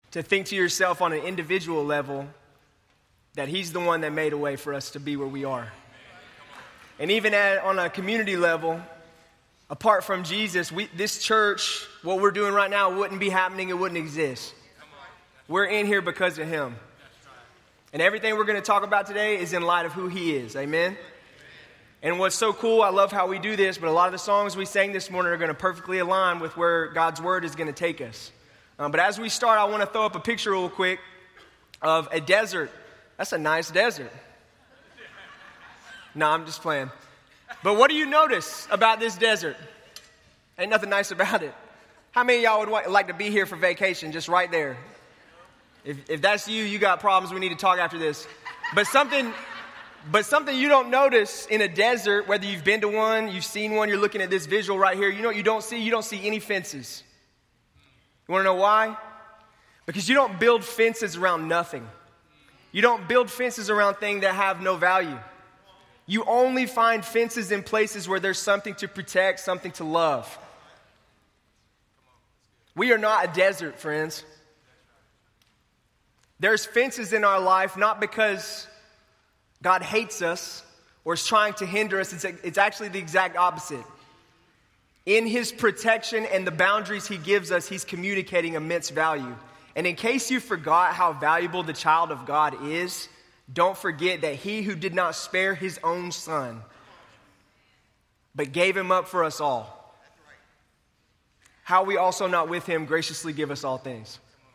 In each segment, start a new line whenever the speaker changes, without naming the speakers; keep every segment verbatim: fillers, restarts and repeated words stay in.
to think to yourself on an individual level that he's the one that made a way for us to be where we are. And even at, on a community level, apart from Jesus, we, this church, what we're doing right now wouldn't be happening, it wouldn't exist. We're in here because of him. And everything we're going to talk about today is in light of who he is. Amen? And what's so cool, I love how we do this, but a lot of the songs we sang this morning are going to perfectly align with where God's word is going to take us. Um, but as we start, I want to throw up a picture real quick of a desert. That's a nice desert. No, I'm just playing. But what do you notice about this desert? Ain't nothing nice about it. How many of y'all would like to be here for vacation, just right there? If, if that's you, you got problems. We need to talk after this. But something... But something you don't notice in a desert, whether you've been to one, you've seen one, you're looking at this visual right here, you know what you don't see? You don't see any fences. You want to know why? Because you don't build fences around nothing. You don't build fences around things that have no value. You only find fences in places where there's something to protect, something to love. We are not a desert, friends. There's fences in our life not because God hates us or is trying to hinder us. It's, it's actually the exact opposite. In his protection and the boundaries he gives us, he's communicating immense value. And in case you forgot how valuable the child of God is, don't forget that he who did not spare his own son, but gave him up for us all, how we also not with him graciously give us all things.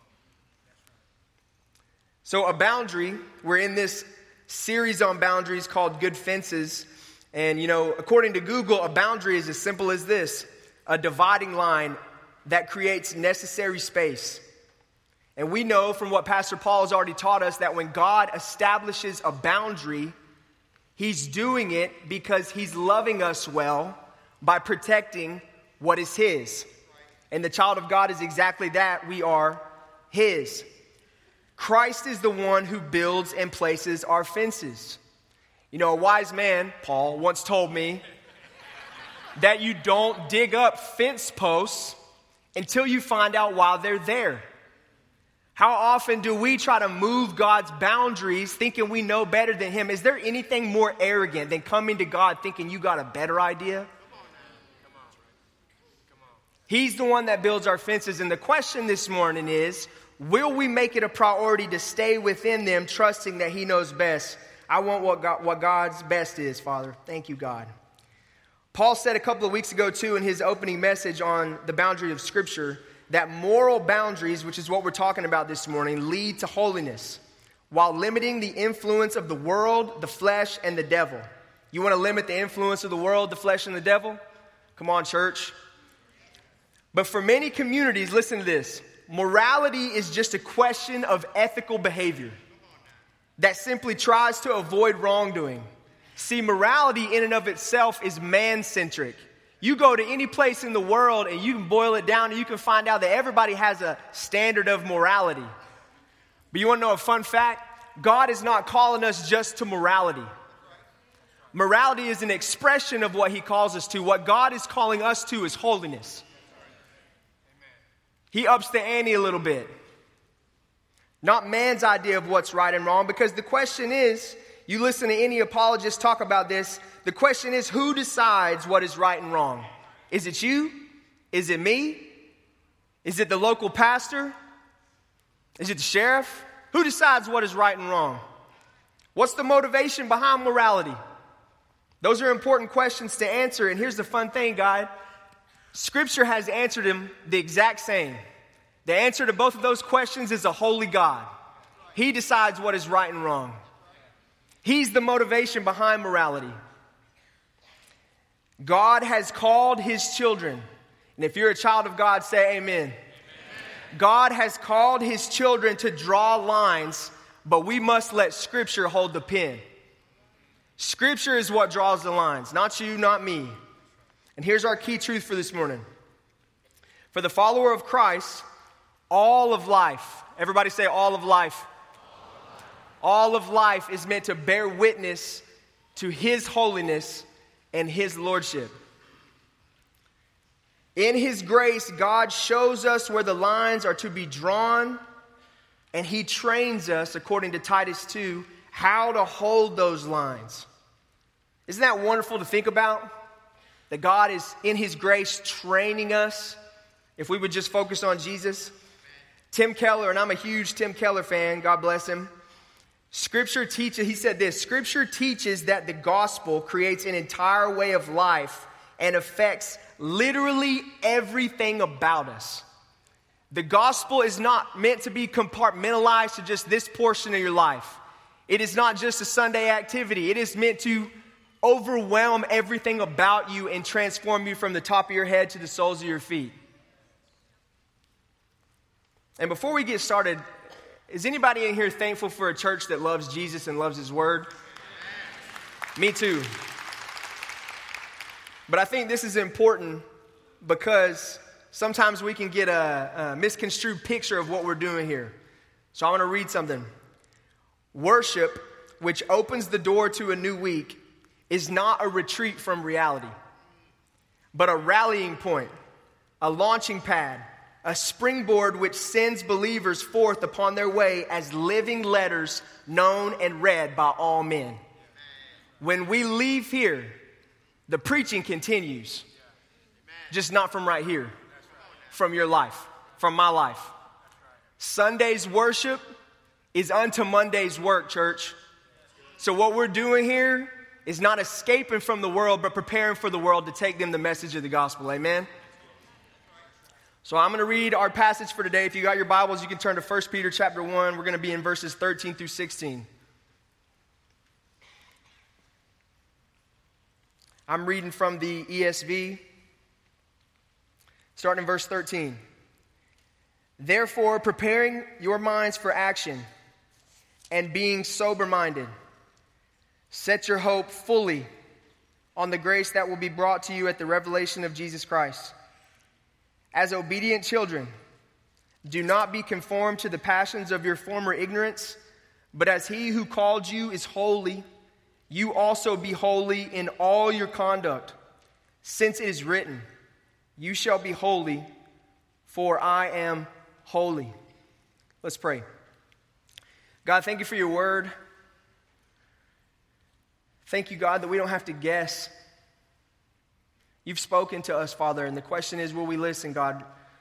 So a boundary, we're in this series on boundaries called Good Fences. And, you know, according to Google, a boundary is as simple as this: a dividing line that creates necessary space. And we know from what Pastor Paul has already taught us that when God establishes a boundary, he's doing it because he's loving us well by protecting what is his. And the child of God is exactly that. We are his. Christ is the one who builds and places our fences. You know, a wise man, Paul, once told me that you don't dig up fence posts until you find out why they're there. How often do we try to move God's boundaries thinking we know better than him? Is there anything more arrogant than coming to God thinking you got a better idea? He's the one that builds our fences. And the question this morning is, will we make it a priority to stay within them, trusting that he knows best? I want what, God, what God's best is, Father. Thank you, God. Paul said a couple of weeks ago, too, in his opening message on the boundary of Scripture, that moral boundaries, which is what we're talking about this morning, lead to holiness, while limiting the influence of the world, the flesh, and the devil. You want to limit the influence of the world, the flesh, and the devil? Come on, church. But for many communities, listen to this. Morality is just a question of ethical behavior that simply tries to avoid wrongdoing. See, morality in and of itself is man-centric. You go to any place in the world and you can boil it down and you can find out that everybody has a standard of morality. But you want to know a fun fact? God is not calling us just to morality. Morality is an expression of what he calls us to. What God is calling us to is holiness. He ups the ante a little bit. Not man's idea of what's right and wrong, because the question is, you listen to any apologist talk about this, the question is, who decides what is right and wrong? Is it you? Is it me? Is it the local pastor? Is it the sheriff? Who decides what is right and wrong? What's the motivation behind morality? Those are important questions to answer, and here's the fun thing, God. Scripture has answered them the exact same. The answer to both of those questions is a holy God. He decides what is right and wrong. He's the motivation behind morality. God has called his children. And if you're a child of God, say amen. Amen. God has called his children to draw lines, but we must let Scripture hold the pen. Scripture is what draws the lines, not you, not me. And here's our key truth for this morning. For the follower of Christ, all of life, everybody say all of life. All of life is meant to bear witness to his holiness and his lordship. In his grace, God shows us where the lines are to be drawn and he trains us, according to Titus two, how to hold those lines. Isn't that wonderful to think about? That God is, in his grace, training us if we would just focus on Jesus. Tim Keller, and I'm a huge Tim Keller fan, God bless him. Scripture teaches, he said this, Scripture teaches that the gospel creates an entire way of life and affects literally everything about us. The gospel is not meant to be compartmentalized to just this portion of your life. It is not just a Sunday activity. It is meant to overwhelm everything about you and transform you from the top of your head to the soles of your feet. And before we get started, is anybody in here thankful for a church that loves Jesus and loves his word? Me too. But I think this is important because sometimes we can get a, a misconstrued picture of what we're doing here. So I want to read something. Worship, which opens the door to a new week, is not a retreat from reality, but a rallying point, a launching pad, a springboard which sends believers forth upon their way as living letters known and read by all men. When we leave here, the preaching continues, just not from right here, from your life, from my life. Sunday's worship is unto Monday's work, church. So what we're doing here is not escaping from the world, but preparing for the world to take them the message of the gospel. Amen? So I'm going to read our passage for today. If you got your Bibles, you can turn to First Peter chapter one. We're going to be in verses thirteen through sixteen. I'm reading from the E S V, starting in verse thirteen. Therefore, preparing your minds for action and being sober-minded, set your hope fully on the grace that will be brought to you at the revelation of Jesus Christ. As obedient children, do not be conformed to the passions of your former ignorance, but as he who called you is holy, you also be holy in all your conduct, since it is written, you shall be holy, for I am holy. Let's pray. God, thank you for your word. Thank you, God, that we don't have to guess. You've spoken to us, Father, and the question is, will we listen, God?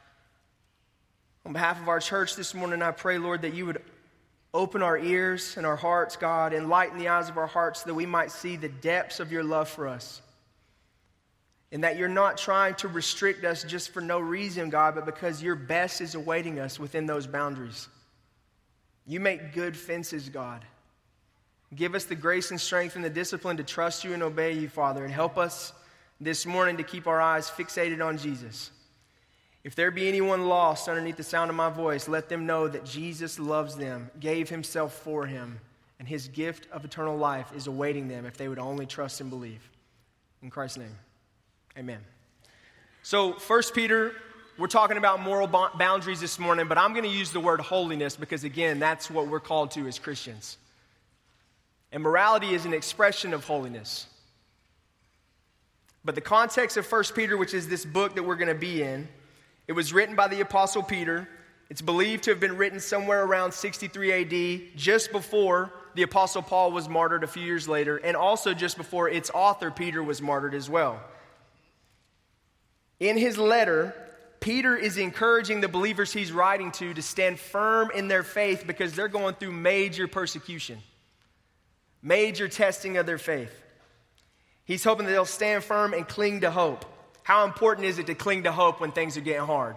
On behalf of our church this morning, I pray, Lord, that you would open our ears and our hearts, God, enlighten the eyes of our hearts so that we might see the depths of your love for us. And that you're not trying to restrict us just for no reason, God, but because your best is awaiting us within those boundaries. You make good fences, God. Give us the grace and strength and the discipline to trust you and obey you, Father, and help us this morning to keep our eyes fixated on Jesus. If there be anyone lost underneath the sound of my voice, let them know that Jesus loves them, gave himself for him, and his gift of eternal life is awaiting them if they would only trust and believe. In Christ's name, amen. So, First Peter, we're talking about moral boundaries this morning, but I'm going to use the word holiness because, again, that's what we're called to as Christians. And morality is an expression of holiness. But the context of First Peter, which is this book that we're going to be in, it was written by the Apostle Peter. It's believed to have been written somewhere around sixty-three A D, just before the Apostle Paul was martyred a few years later, and also just before its author, Peter, was martyred as well. In his letter, Peter is encouraging the believers he's writing to to stand firm in their faith because they're going through major persecution, major testing of their faith. He's hoping that they'll stand firm and cling to hope. How important is it to cling to hope when things are getting hard?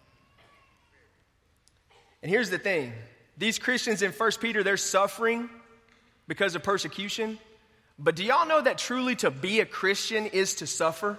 And here's the thing. These Christians in First Peter, they're suffering because of persecution. But do y'all know that truly to be a Christian is to suffer?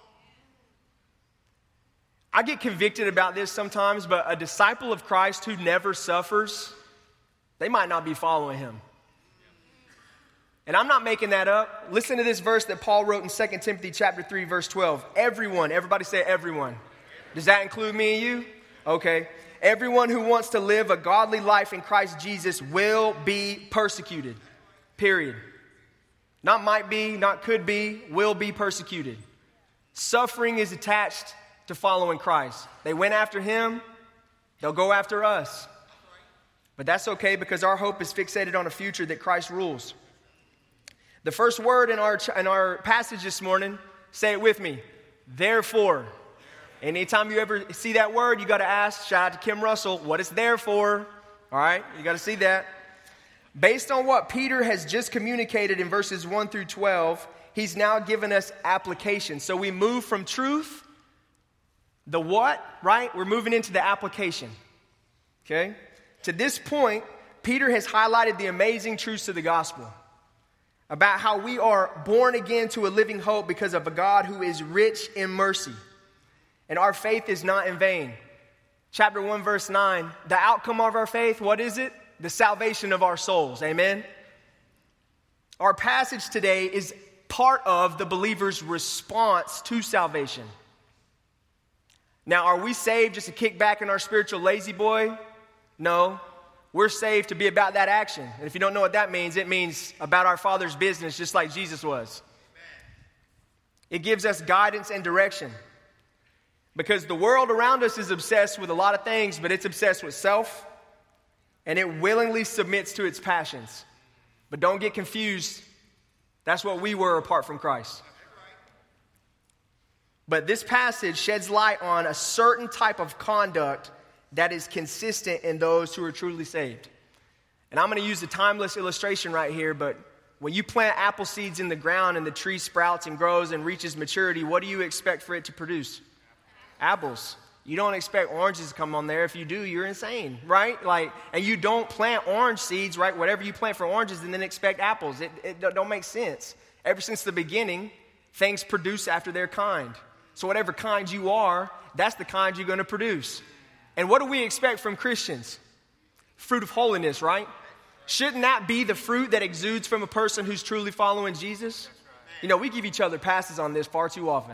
I get convicted about this sometimes, but a disciple of Christ who never suffers, they might not be following him. And I'm not making that up. Listen to this verse that Paul wrote in Second Timothy chapter three, verse twelve. Everyone, everybody say everyone. Does that include me and you? Okay. Everyone who wants to live a godly life in Christ Jesus will be persecuted. Period. Not might be, not could be, will be persecuted. Suffering is attached to following Christ. They went after him, they'll go after us. But that's okay because our hope is fixated on a future that Christ rules. The first word in our, in our passage this morning, say it with me, therefore. Anytime you ever see that word, you got to ask, shout out to Kim Russell, what it's there for. All right, you got to see that. Based on what Peter has just communicated in verses one through twelve, he's now given us application. So we move from truth, the what, right? We're moving into the application, okay? To this point, Peter has highlighted the amazing truths of the gospel about how we are born again to a living hope because of a God who is rich in mercy. And our faith is not in vain. Chapter one, verse nine, the outcome of our faith, what is it? The salvation of our souls, amen? Our passage today is part of the believer's response to salvation. Now, are we saved just to kick back in our spiritual lazy boy? No. We're saved to be about that action. And if you don't know what that means, it means about our Father's business, just like Jesus was. It gives us guidance and direction. Because the world around us is obsessed with a lot of things, but it's obsessed with self, and it willingly submits to its passions. But don't get confused. That's what we were apart from Christ. But this passage sheds light on a certain type of conduct that is consistent in those who are truly saved. And I'm going to use a timeless illustration right here, but when you plant apple seeds in the ground and the tree sprouts and grows and reaches maturity, what do you expect for it to produce? Apples. You don't expect oranges to come on there. If you do, you're insane, right? Like, and you don't plant orange seeds, right? Whatever you plant for oranges and then expect apples. It, it don't make sense. Ever since the beginning, things produce after their kind. So whatever kind you are, that's the kind you're going to produce. And what do we expect from Christians? Fruit of holiness, right? Shouldn't that be the fruit that exudes from a person who's truly following Jesus? You know, we give each other passes on this far too often.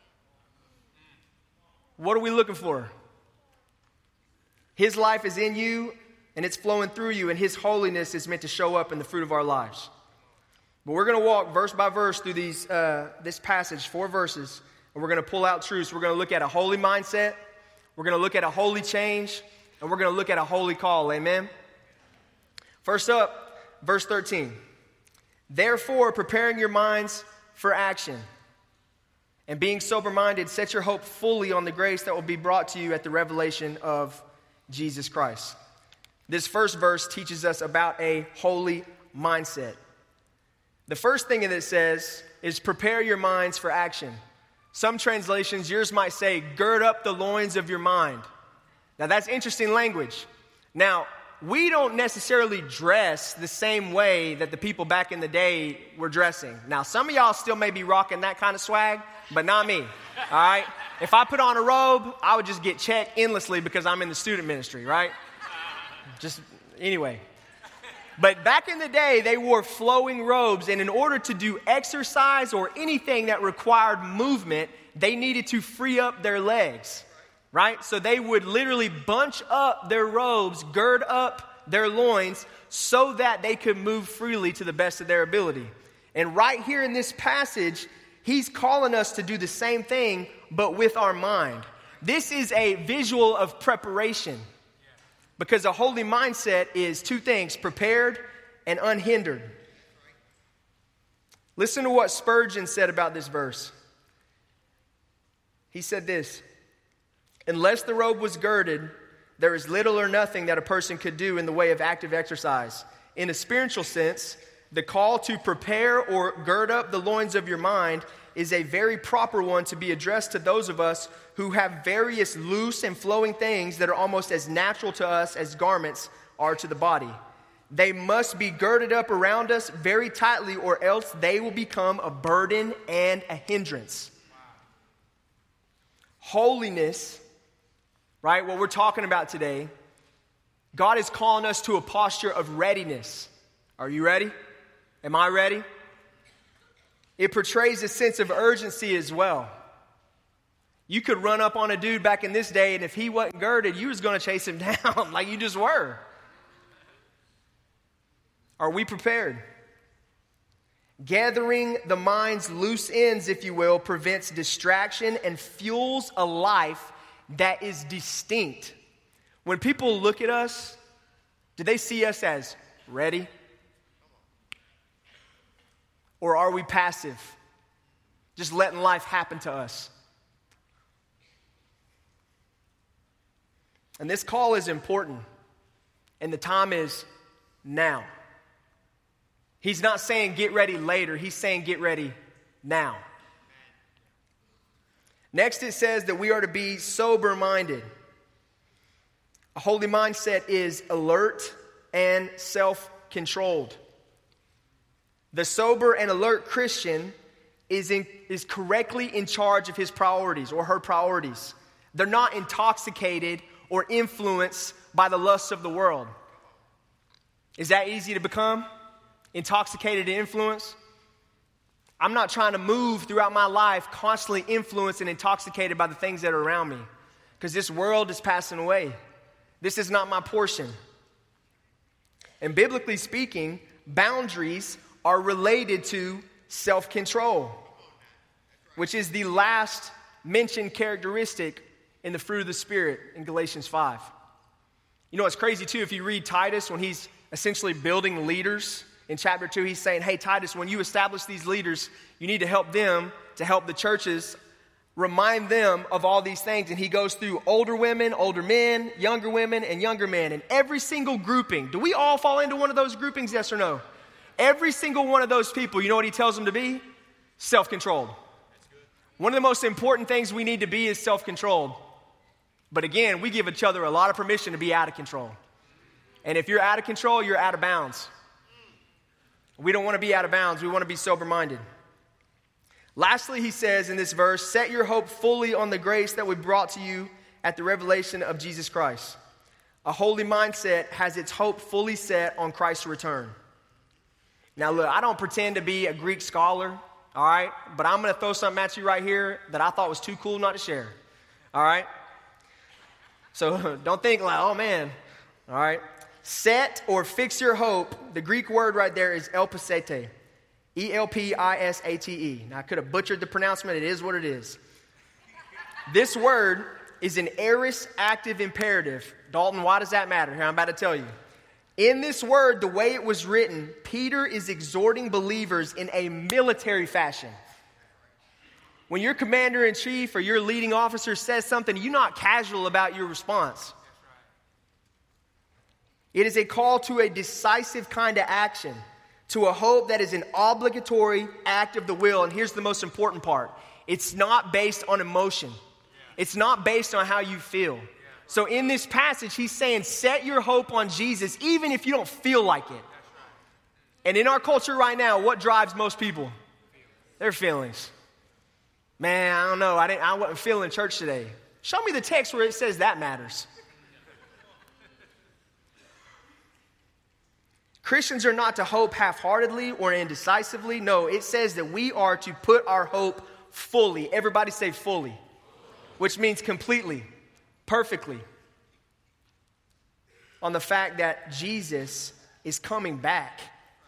What are we looking for? His life is in you, and it's flowing through you, and His holiness is meant to show up in the fruit of our lives. But we're going to walk verse by verse through these uh, this passage, four verses, and we're going to pull out truths. We're going to look at a holy mindset, we're going to look at a holy change, and we're going to look at a holy call. Amen? First up, verse thirteen. Therefore, preparing your minds for action, and being sober-minded, set your hope fully on the grace that will be brought to you at the revelation of Jesus Christ. This first verse teaches us about a holy mindset. The first thing that it says is prepare your minds for action. Some translations, yours might say, gird up the loins of your mind. Now, that's interesting language. Now, we don't necessarily dress the same way that the people back in the day were dressing. Now, some of y'all still may be rocking that kind of swag, but not me, all right? If I put on a robe, I would just get checked endlessly because I'm in the student ministry, right? Just, anyway. But back in the day, they wore flowing robes, and in order to do exercise or anything that required movement, they needed to free up their legs. Right? So they would literally bunch up their robes, gird up their loins so that they could move freely to the best of their ability. And right here in this passage, he's calling us to do the same thing, but with our mind. This is a visual of preparation because a holy mindset is two things, prepared and unhindered. Listen to what Spurgeon said about this verse. He said this: unless the robe was girded, there is little or nothing that a person could do in the way of active exercise. In a spiritual sense, the call to prepare or gird up the loins of your mind is a very proper one to be addressed to those of us who have various loose and flowing things that are almost as natural to us as garments are to the body. They must be girded up around us very tightly, or else they will become a burden and a hindrance. Holiness, right, what we're talking about today, God is calling us to a posture of readiness. Are you ready? Am I ready? It portrays a sense of urgency as well. You could run up on a dude back in this day, and if he wasn't girded, you was going to chase him down like you just were. Are we prepared? Gathering the mind's loose ends, if you will, prevents distraction and fuels a life that is distinct. When people look at us, Do they see us as ready? Or are we passive? Just letting life happen to us? And this call is important. And the time is now. He's not saying get ready later. He's saying get ready now. Next it says that we are to be sober-minded. A holy mindset is alert and self-controlled. The sober and alert Christian is, in, is correctly in charge of his priorities or her priorities. They're not intoxicated or influenced by the lusts of the world. Is that easy to become? Intoxicated and influenced? I'm not trying to move throughout my life constantly influenced and intoxicated by the things that are around me, because this world is passing away. This is not my portion. And biblically speaking, boundaries are related to self-control, which is the last mentioned characteristic in the fruit of the Spirit in Galatians five. You know what's crazy too, if you read Titus, when he's essentially building leaders in chapter two, he's saying, hey, Titus, when you establish these leaders, you need to help them to help the churches, remind them of all these things. And he goes through older women, older men, younger women, and younger men. And every single grouping, do we all fall into one of those groupings, yes or no? Every single one of those people, you know what he tells them to be? Self-controlled. One of the most important things we need to be is self-controlled. But again, we give each other a lot of permission to be out of control. And if you're out of control, you're out of bounds. We don't want to be out of bounds. We want to be sober-minded. Lastly, he says in this verse, set your hope fully on the grace that we brought to you at the revelation of Jesus Christ. A holy mindset has its hope fully set on Christ's return. Now look, I don't pretend to be a Greek scholar, all right? But I'm going to throw something at you right here that I thought was too cool not to share, all right? So don't think like, oh man, all right? Set or fix your hope, the Greek word right there is elpisete, E L P I S A T E. Now I could have butchered the pronouncement, it is what it is. This word is an aorist active imperative. Dalton, why does that matter? Here, I'm about to tell you. In this word, the way it was written, Peter is exhorting believers in a military fashion. When your commander-in-chief or your leading officer says something, you're not casual about your response. It is a call to a decisive kind of action, to a hope that is an obligatory act of the will. And here's the most important part. It's not based on emotion. It's not based on how you feel. So in this passage, he's saying, set your hope on Jesus, even if you don't feel like it. And in our culture right now, what drives most people? Their feelings. Man, I don't know. I didn't. I wasn't feeling church today. Show me the text where it says that matters. Christians are not to hope half-heartedly or indecisively. No, it says that we are to put our hope fully. Everybody say fully, which means completely, perfectly, on the fact that Jesus is coming back.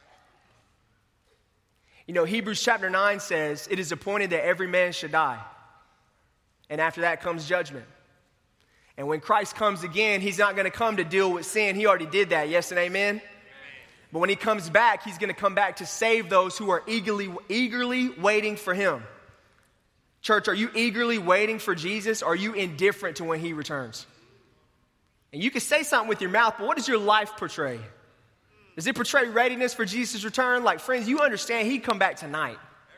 You know, Hebrews chapter nine says, it is appointed that every man should die. And after that comes judgment. And when Christ comes again, he's not going to come to deal with sin. He already did that. Yes and amen? Amen. But when he comes back, he's going to come back to save those who are eagerly, eagerly waiting for him. Church, are you eagerly waiting for Jesus? Or are you indifferent to when he returns? And you can say something with your mouth, but what does your life portray? Does it portray readiness for Jesus' return? Like, friends, you understand he'd come back tonight.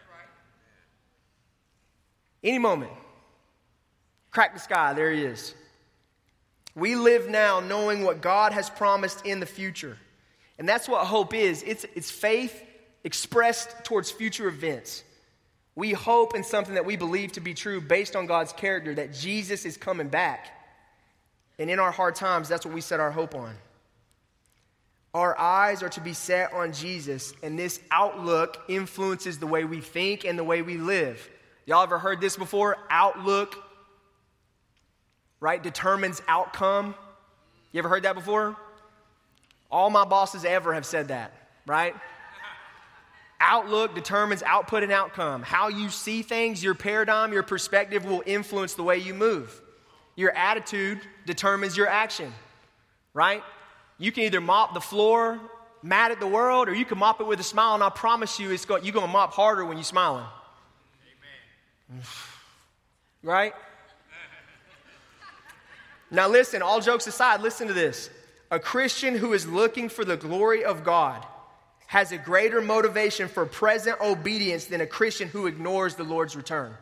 Any moment. Crack the sky, there he is. We live now knowing what God has promised in the future. And that's what hope is. It's, it's faith expressed towards future events. We hope in something that we believe to be true based on God's character, that Jesus is coming back. And in our hard times, that's what we set our hope on. Our eyes are to be set on Jesus, and this outlook influences the way we think and the way we live. Y'all ever heard this before? Outlook, right, determines outcome. You ever heard that before? All my bosses ever have said that, right? Outlook determines output and outcome. How you see things, your paradigm, your perspective will influence the way you move. Your attitude determines your action, right? You can either mop the floor mad at the world, or you can mop it with a smile, and I promise you it's going, you're going to mop harder when you're smiling. Amen. Right? Now listen, all jokes aside, listen to this. A Christian who is looking for the glory of God has a greater motivation for present obedience than a Christian who ignores the Lord's return.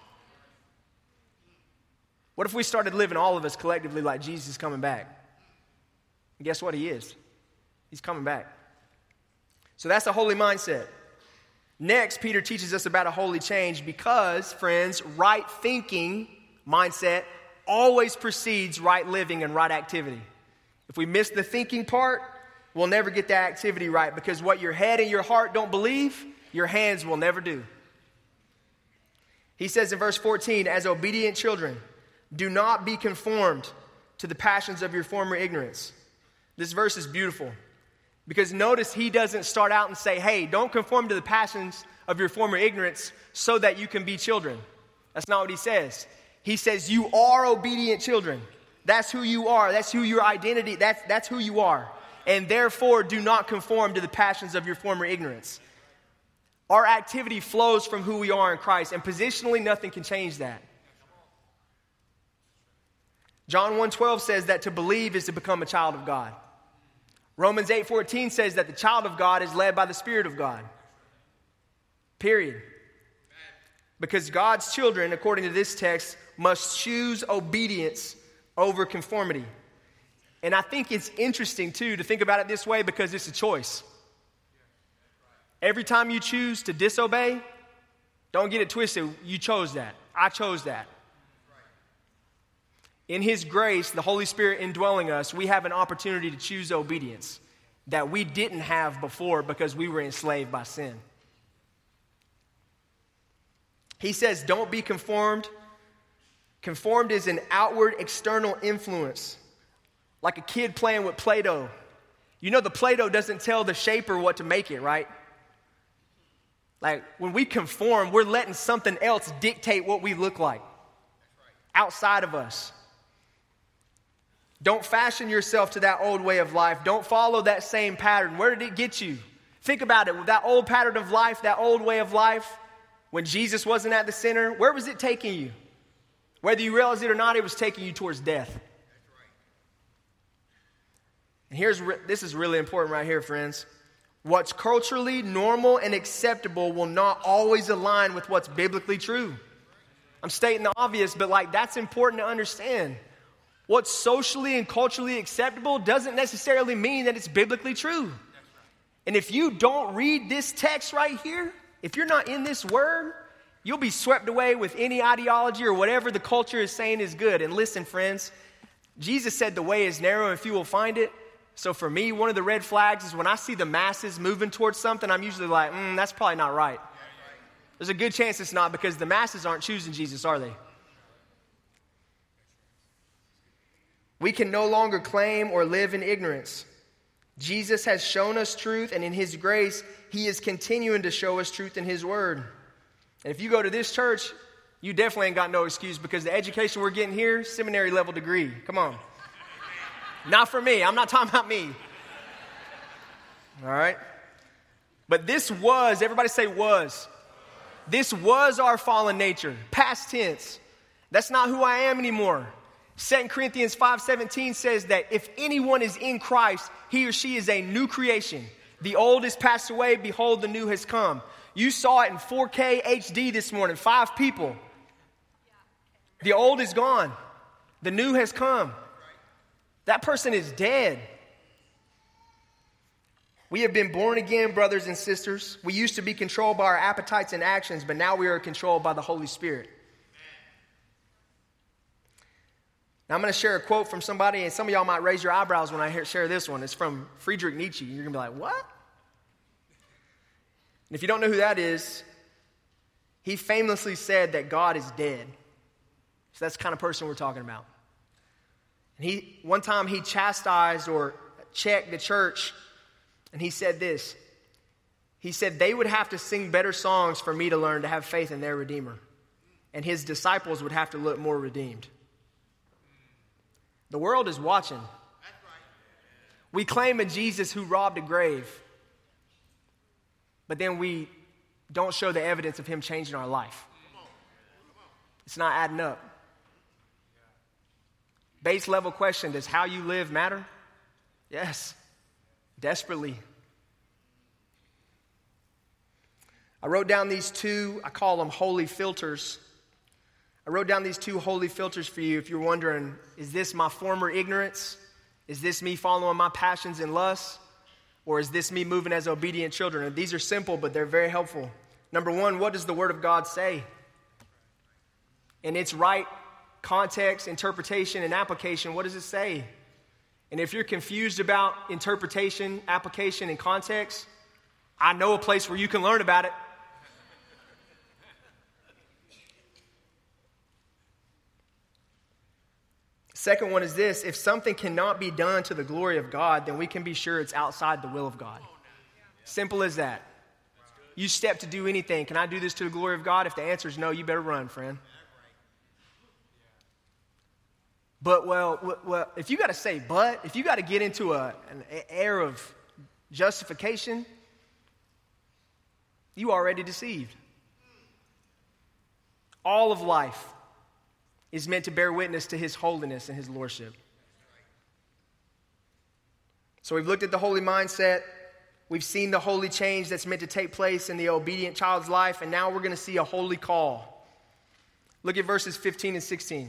What if we started living, all of us collectively, like Jesus is coming back? And guess what? He is. He's coming back. So that's a holy mindset. Next, Peter teaches us about a holy change because, friends, right thinking mindset always precedes right living and right activity. If we miss the thinking part, we'll never get the activity right, because what your head and your heart don't believe, your hands will never do. He says in verse fourteen, as obedient children, do not be conformed to the passions of your former ignorance. This verse is beautiful because notice he doesn't start out and say, hey, don't conform to the passions of your former ignorance so that you can be children. That's not what he says. He says you are obedient children. That's who you are. That's who your identity, that's, that's who you are. And therefore, do not conform to the passions of your former ignorance. Our activity flows from who we are in Christ, and positionally, nothing can change that. John one twelve says that to believe is to become a child of God. Romans eight fourteen says that the child of God is led by the Spirit of God. Period. Because God's children, according to this text, must choose obedience over conformity. And I think it's interesting, too, to think about it this way because it's a choice. Every time you choose to disobey, don't get it twisted. You chose that. I chose that. In His grace, the Holy Spirit indwelling us, we have an opportunity to choose obedience that we didn't have before because we were enslaved by sin. He says, don't be conformed. Conformed is an outward external influence, like a kid playing with Play-Doh. You know the Play-Doh doesn't tell the shaper what to make it, right? Like when we conform, we're letting something else dictate what we look like outside of us. Don't fashion yourself to that old way of life. Don't follow that same pattern. Where did it get you? Think about it. That old pattern of life, that old way of life, when Jesus wasn't at the center, where was it taking you? Whether you realize it or not, it was taking you towards death. And here's, this is really important right here, friends. What's culturally normal and acceptable will not always align with what's biblically true. I'm stating the obvious, but like that's important to understand. What's socially and culturally acceptable doesn't necessarily mean that it's biblically true. And if you don't read this text right here, if you're not in this word, you'll be swept away with any ideology or whatever the culture is saying is good. And listen, friends, Jesus said the way is narrow and few will find it. So for me, one of the red flags is when I see the masses moving towards something, I'm usually like, mm, that's probably not right. There's a good chance it's not because the masses aren't choosing Jesus, are they? We can no longer claim or live in ignorance. Jesus has shown us truth, and in His grace, He is continuing to show us truth in His word. And if you go to this church, you definitely ain't got no excuse because the education we're getting here, seminary level degree. Come on. Not for me. I'm not talking about me. All right? But this was, everybody say was. This was our fallen nature. Past tense. That's not who I am anymore. Second Corinthians five seventeen says that if anyone is in Christ, he or she is a new creation. The old has passed away. Behold, the new has come. You saw it in four K H D this morning. Five people. The old is gone. The new has come. That person is dead. We have been born again, brothers and sisters. We used to be controlled by our appetites and actions, but now we are controlled by the Holy Spirit. Now, I'm going to share a quote from somebody, and some of y'all might raise your eyebrows when I hear, share this one. It's from Friedrich Nietzsche. You're going to be like, what? And if you don't know who that is, he famously said that God is dead. So that's the kind of person we're talking about. And he, one time he chastised or checked the church, and he said this. He said they would have to sing better songs for me to learn to have faith in their Redeemer. And his disciples would have to look more redeemed. The world is watching. We claim a Jesus who robbed a grave, but then we don't show the evidence of him changing our life. It's not adding up. Base level question, does how you live matter? Yes, desperately. I wrote down these two, I call them holy filters. I wrote down these two holy filters for you if you're wondering, is this my former ignorance? Is this me following my passions and lusts? Or is this me moving as obedient children? And these are simple, but they're very helpful. Number one, what does the Word of God say? In its right context, interpretation, and application, what does it say? And if you're confused about interpretation, application, and context, I know a place where you can learn about it. Second one is this: if something cannot be done to the glory of God, then we can be sure it's outside the will of God. Simple as that. You step to do anything. Can I do this to the glory of God? If the answer is no, you better run, friend. But, well, well, if you got to say but, if you got to get into a, an air of justification, you already deceived. All of life is meant to bear witness to his holiness and his lordship. So we've looked at the holy mindset. We've seen the holy change that's meant to take place in the obedient child's life. And now we're going to see a holy call. Look at verses fifteen and sixteen.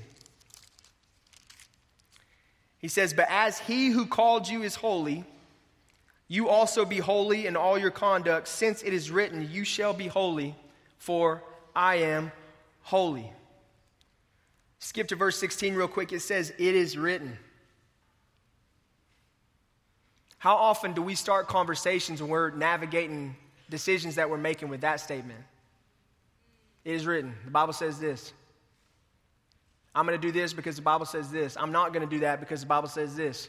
He says, but as he who called you is holy, you also be holy in all your conduct, since it is written, you shall be holy, for I am holy. Skip to verse sixteen real quick. It says, it is written. How often do we start conversations when we're navigating decisions that we're making with that statement? It is written. The Bible says this. I'm going to do this because the Bible says this. I'm not going to do that because the Bible says this.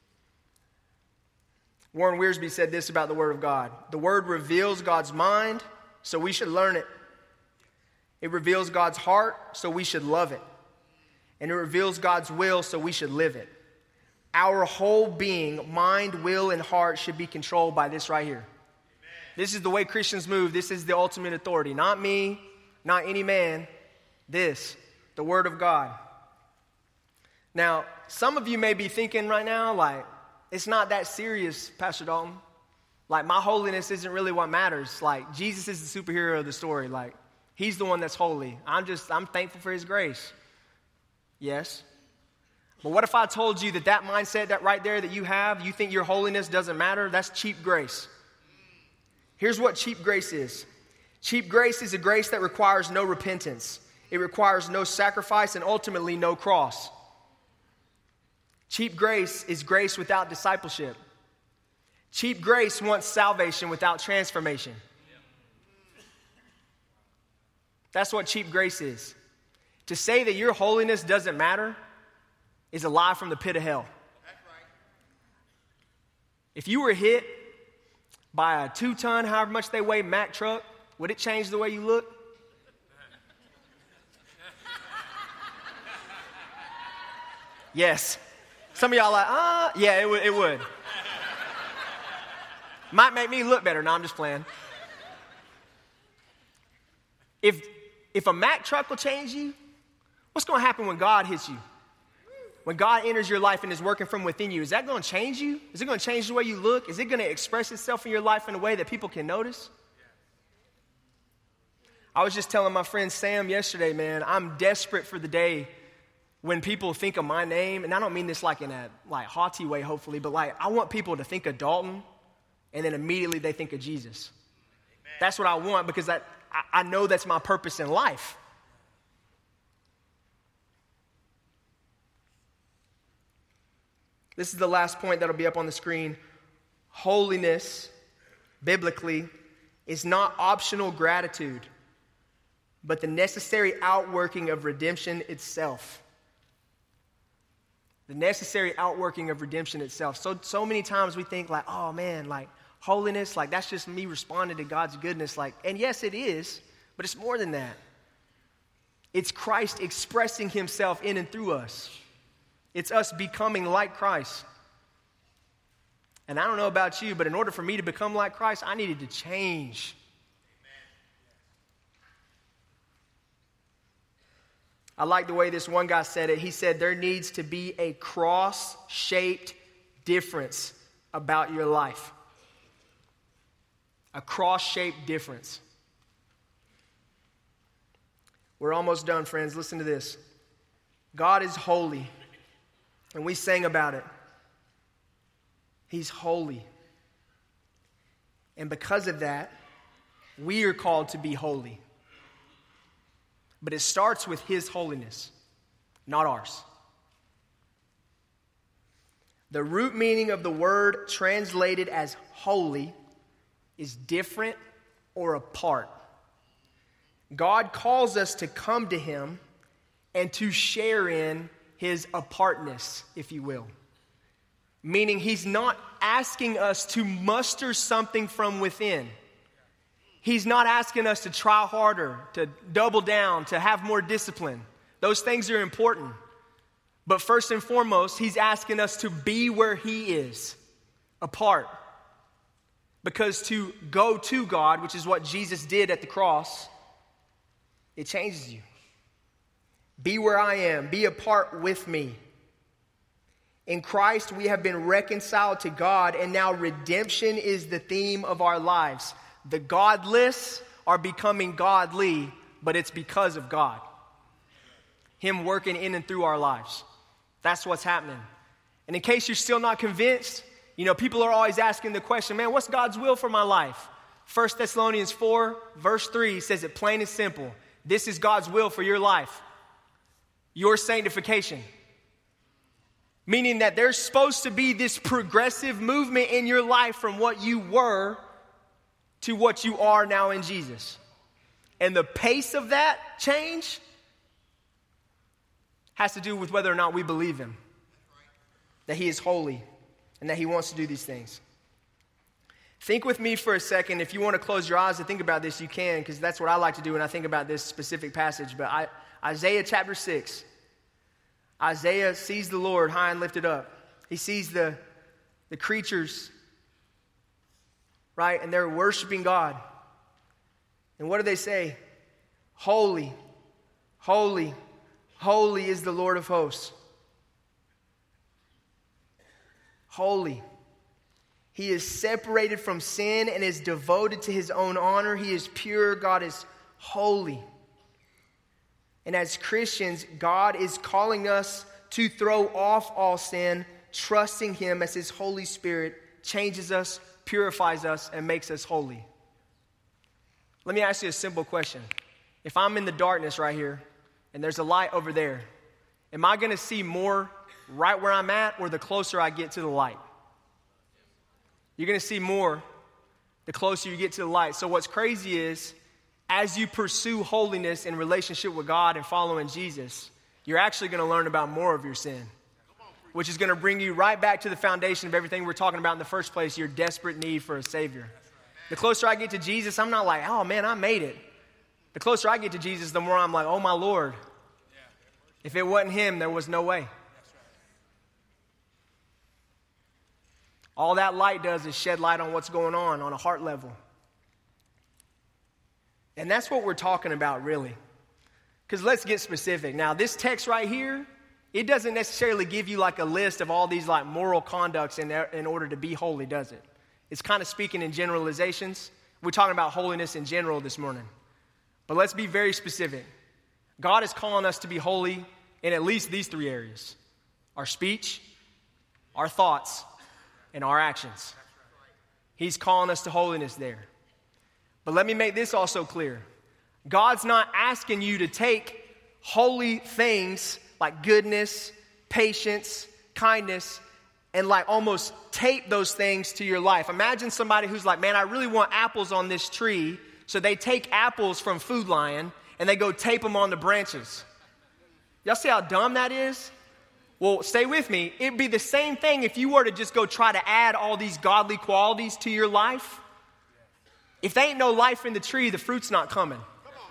Warren Wiersbe said this about the Word of God. The Word reveals God's mind, so we should learn it. It reveals God's heart, so we should love it. And it reveals God's will, so we should live it. Our whole being, mind, will, and heart should be controlled by this right here. Amen. This is the way Christians move. This is the ultimate authority. Not me, not any man. This. The Word of God. Now, some of you may be thinking right now, like, it's not that serious, Pastor Dalton. Like, my holiness isn't really what matters. Like, Jesus is the superhero of the story. Like, he's the one that's holy. I'm just, I'm thankful for his grace. Yes. But what if I told you that that mindset, that right there that you have, you think your holiness doesn't matter? That's cheap grace. Here's what cheap grace is. Cheap grace is a grace that requires no repentance. It requires no sacrifice and ultimately no cross. Cheap grace is grace without discipleship. Cheap grace wants salvation without transformation. That's what cheap grace is. To say that your holiness doesn't matter is a lie from the pit of hell. If you were hit by a two-ton, however much they weigh, Mack truck, would it change the way you look? Yes. Some of y'all are like, ah, yeah, it would. It would. Might make me look better. No, I'm just playing. If if a Mack truck will change you, what's going to happen when God hits you? When God enters your life and is working from within you, is that going to change you? Is it going to change the way you look? Is it going to express itself in your life in a way that people can notice? I was just telling my friend Sam yesterday, man, I'm desperate for the day when people think of my name, and I don't mean this like in a like haughty way, hopefully, but like I want people to think of Dalton, and then immediately they think of Jesus. Amen. That's what I want, because that, I, I know that's my purpose in life. This is the last point that'll be up on the screen. Holiness, biblically, is not optional gratitude, but the necessary outworking of redemption itself. The necessary outworking of redemption itself. So, so many times we think like, oh man, like holiness, like that's just me responding to God's goodness. Like, and yes, it is, but it's more than that. It's Christ expressing himself in and through us. It's us becoming like Christ. And I don't know about you, but in order for me to become like Christ, I needed to change. I like the way this one guy said it. He said there needs to be a cross-shaped difference about your life. A cross-shaped difference. We're almost done, friends. Listen to this. God is holy, and we sang about it. He's holy. And because of that, we are called to be holy. But it starts with His holiness, not ours. The root meaning of the word translated as holy is different or apart. God calls us to come to Him and to share in His apartness, if you will. Meaning He's not asking us to muster something from within. He's not asking us to try harder, to double down, to have more discipline. Those things are important. But first and foremost, He's asking us to be where He is, apart. Because to go to God, which is what Jesus did at the cross, it changes you. Be where I am. Be apart with me. In Christ, we have been reconciled to God, and now redemption is the theme of our lives. The godless are becoming godly, but it's because of God. Him working in and through our lives. That's what's happening. And in case you're still not convinced, you know, people are always asking the question, man, what's God's will for my life? First Thessalonians four, verse three says it plain and simple. This is God's will for your life. Your sanctification. Meaning that there's supposed to be this progressive movement in your life from what you were to what you are now in Jesus. And the pace of that change has to do with whether or not we believe Him. That He is holy and that He wants to do these things. Think with me for a second. If you want to close your eyes and think about this, you can, because that's what I like to do when I think about this specific passage. But I, Isaiah chapter six. Isaiah sees the Lord high and lifted up. He sees the, the creatures, right? And they're worshiping God. And what do they say? Holy, holy, holy is the Lord of hosts. Holy. He is separated from sin and is devoted to His own honor. He is pure. God is holy. And as Christians, God is calling us to throw off all sin, trusting Him as His Holy Spirit changes us, purifies us, and makes us holy. Let me ask you a simple question. If I'm in the darkness right here, and there's a light over there, am I going to see more right where I'm at, or the closer I get to the light? You're going to see more the closer you get to the light. So what's crazy is, as you pursue holiness in relationship with God and following Jesus, you're actually going to learn about more of your sin, which is going to bring you right back to the foundation of everything we're talking about in the first place, your desperate need for a Savior. The closer I get to Jesus, I'm not like, oh man, I made it. The closer I get to Jesus, the more I'm like, oh my Lord, if it wasn't Him, there was no way. All that light does is shed light on what's going on on a heart level. And that's what we're talking about, really. Because let's get specific. Now, this text right here, it doesn't necessarily give you like a list of all these like moral conducts in, in order to be holy, does it? It's kind of speaking in generalizations. We're talking about holiness in general this morning. But let's be very specific. God is calling us to be holy in at least these three areas. Our speech, our thoughts, and our actions. He's calling us to holiness there. But let me make this also clear. God's not asking you to take holy things like goodness, patience, kindness, and like almost tape those things to your life. Imagine somebody who's like, man, I really want apples on this tree. So they take apples from Food Lion and they go tape them on the branches. Y'all see how dumb that is? Well, stay with me. It'd be the same thing if you were to just go try to add all these godly qualities to your life. If there ain't no life in the tree, the fruit's not coming.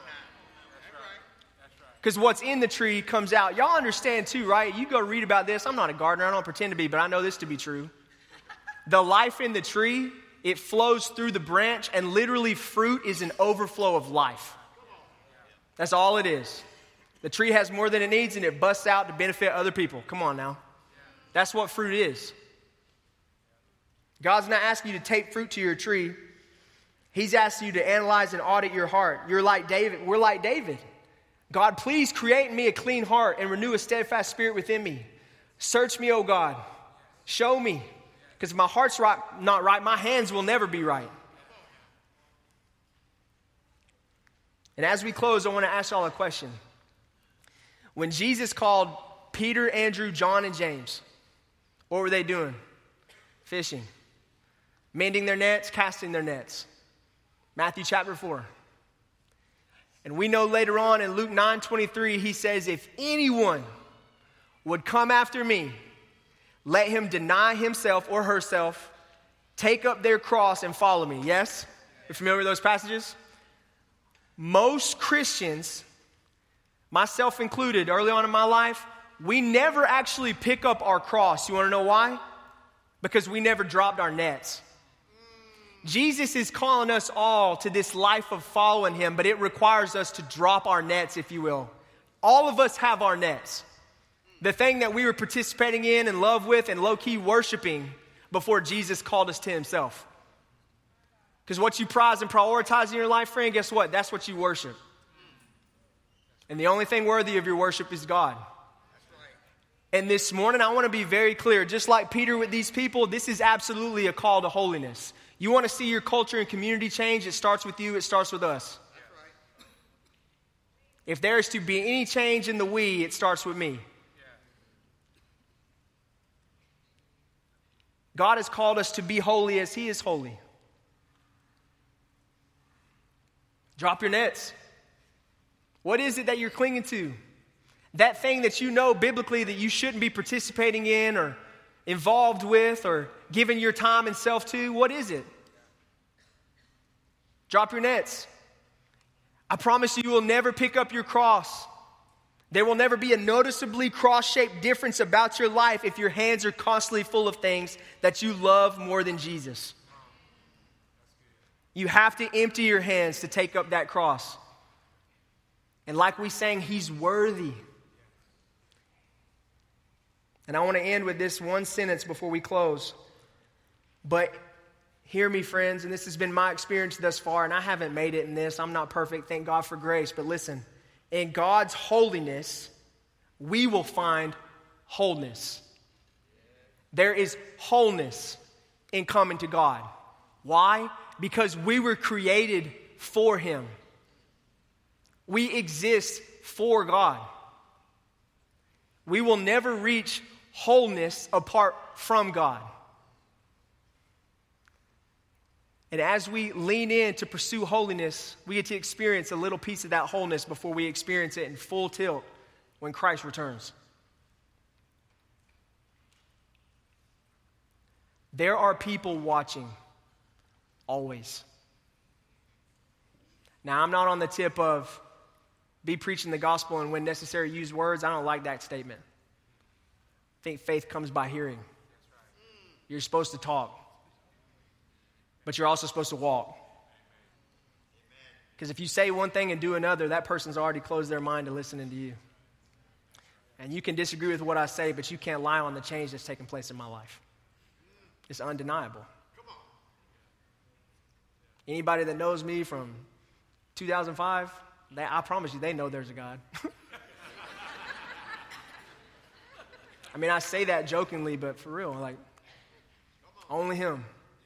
Because what's in the tree comes out. Y'all understand too, right? You go read about this. I'm not a gardener. I don't pretend to be, but I know this to be true. The life in the tree, it flows through the branch, and literally fruit is an overflow of life. That's all it is. The tree has more than it needs, and it busts out to benefit other people. Come on now. That's what fruit is. God's not asking you to take fruit to your tree. He's asking you to analyze and audit your heart. You're like David. We're like David. God, please create in me a clean heart and renew a steadfast spirit within me. Search me, O God. Show me. Because if my heart's right, not right, my hands will never be right. And as we close, I want to ask y'all a question. When Jesus called Peter, Andrew, John, and James, what were they doing? Fishing. Mending their nets, casting their nets. Matthew chapter four. And we know later on in Luke nine twenty-three, he says, if anyone would come after me, let him deny himself or herself, take up their cross and follow me. Yes? You're familiar with those passages? Most Christians, myself included, early on in my life, we never actually pick up our cross. You want to know why? Because we never dropped our nets. Jesus is calling us all to this life of following him, but it requires us to drop our nets, if you will. All of us have our nets. The thing that we were participating in and love with and low-key worshiping before Jesus called us to himself. Because what you prize and prioritize in your life, friend, guess what? That's what you worship. And the only thing worthy of your worship is God. And this morning, I want to be very clear. Just like Peter with these people, this is absolutely a call to holiness. You want to see your culture and community change, it starts with you, it starts with us. If there is to be any change in the we, it starts with me. God has called us to be holy as he is holy. Drop your nets. What is it that you're clinging to? That thing that you know biblically that you shouldn't be participating in or involved with or giving your time and self to, what is it? Drop your nets. I promise you, you will never pick up your cross. There will never be a noticeably cross-shaped difference about your life if your hands are constantly full of things that you love more than Jesus. You have to empty your hands to take up that cross. And like we sang, he's worthy. And I want to end with this one sentence before we close. But hear me, friends, and this has been my experience thus far, and I haven't made it in this. I'm not perfect. Thank God for grace. But listen, in God's holiness, we will find wholeness. There is wholeness in coming to God. Why? Because we were created for him. We exist for God. We will never reach wholeness apart from God. And as we lean in to pursue holiness, we get to experience a little piece of that wholeness before we experience it in full tilt when Christ returns. There are people watching, always. Now, I'm not on the tip of be preaching the gospel and when necessary use words. I don't like that statement. I think faith comes by hearing. You're supposed to talk, but you're also supposed to walk. Because if you say one thing and do another, that person's already closed their mind to listening to you. And you can disagree with what I say, but you can't lie on the change that's taking place in my life. It's undeniable. Anybody that knows me from two thousand five, they, I promise you, they know there's a God. I mean, I say that jokingly, but for real, like, only him.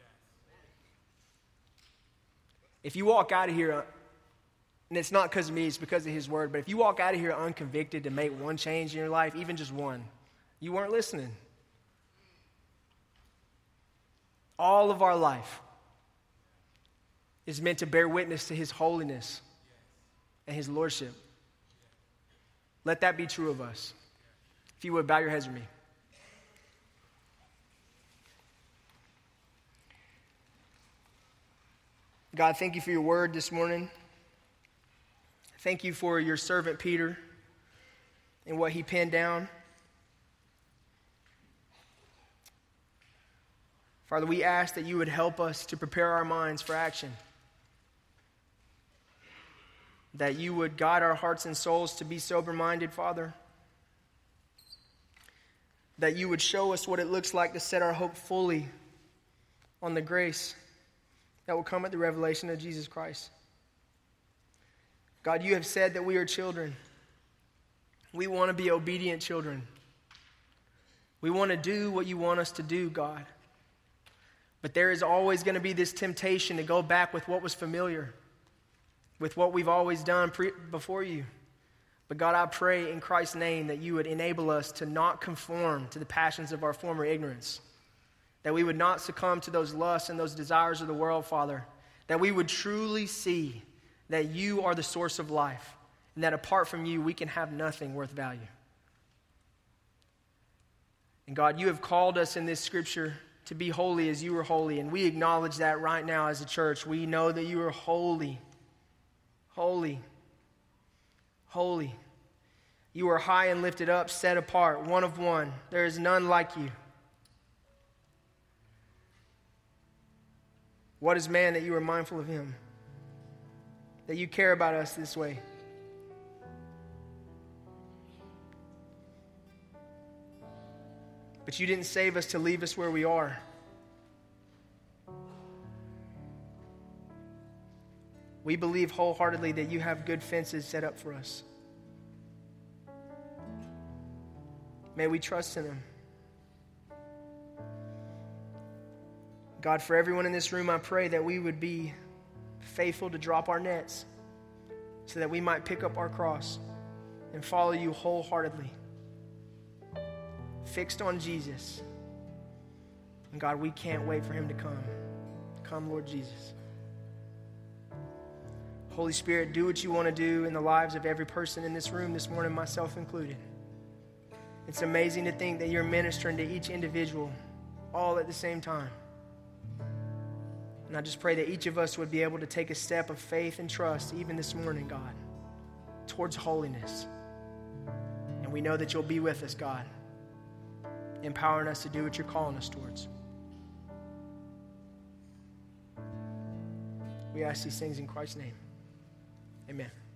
If you walk out of here, and it's not because of me, it's because of his word, but if you walk out of here unconvicted to make one change in your life, even just one, you weren't listening. All of our life is meant to bear witness to his holiness and his lordship. Let that be true of us. If you would, bow your heads with me. God, thank you for your word this morning. Thank you for your servant Peter and what he penned down. Father, we ask that you would help us to prepare our minds for action. That you would guide our hearts and souls to be sober-minded, Father. That you would show us what it looks like to set our hope fully on the grace that will come at the revelation of Jesus Christ. God, you have said that we are children. We want to be obedient children. We want to do what you want us to do, God. But there is always going to be this temptation to go back with what was familiar, with what we've always done pre- before you. But God, I pray in Christ's name that you would enable us to not conform to the passions of our former ignorance, that we would not succumb to those lusts and those desires of the world, Father, that we would truly see that you are the source of life, and that apart from you, we can have nothing worth value. And God, you have called us in this scripture to be holy as you are holy, and we acknowledge that right now as a church. We know that you are holy, holy, holy. You are high and lifted up, set apart, one of one. There is none like you. What is man that you are mindful of him? That you care about us this way? But you didn't save us to leave us where we are. We believe wholeheartedly that you have good fences set up for us. May we trust in them. God, for everyone in this room, I pray that we would be faithful to drop our nets so that we might pick up our cross and follow you wholeheartedly, fixed on Jesus. And God, we can't wait for him to come. Come, Lord Jesus. Holy Spirit, do what you want to do in the lives of every person in this room this morning, myself included. It's amazing to think that you're ministering to each individual all at the same time. And I just pray that each of us would be able to take a step of faith and trust, even this morning, God, towards holiness. And we know that you'll be with us, God, empowering us to do what you're calling us towards. We ask these things in Christ's name. Amen.